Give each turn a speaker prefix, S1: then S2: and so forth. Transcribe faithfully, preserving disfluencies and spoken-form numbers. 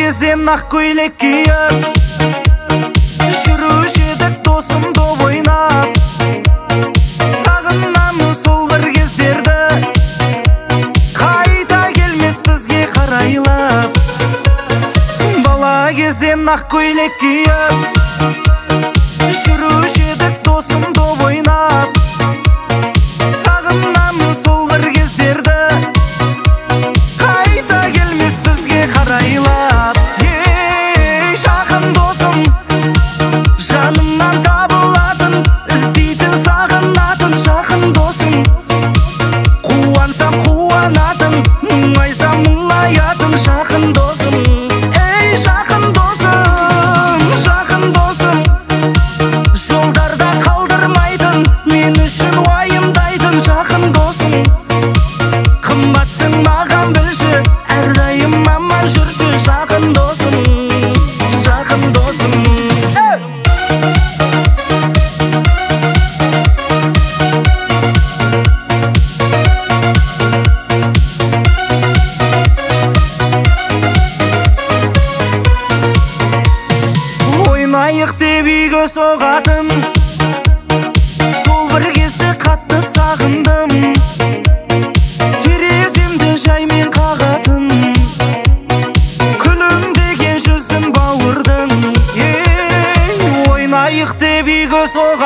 S1: кезден ақ көйлек киіп жүруші едік досым доп ойнап. Сағынамын сол бір кездерді, қайта келмес бізге қарайлап. Бала кезден ақ көйлек киіп жүруші едік досым доп ойнап. Сағынамын сол бір кездерді, қайта келмес бізге қарайлап. Ей жақын досым, жанымнан табылатын, іздейтін сағынатын жақын досым. Қуансам қуанатын, мұңайсам мұңаятын жақын досым. Ей жақын досым, жақын досым, жолдарда қалдырмайтын, мен үшін уайымдайтын жақын досым. Қымбатсың маған білші, әрдайым аман жүрші жақын досым, жақын досым. Ойнайық деп үйге соғатын, сол бір кезде қатты сағындым. Тереземді жаймен қағатын, күлімдеген жүзін бауырдың. Ей ойнайық деп үйге соғатын,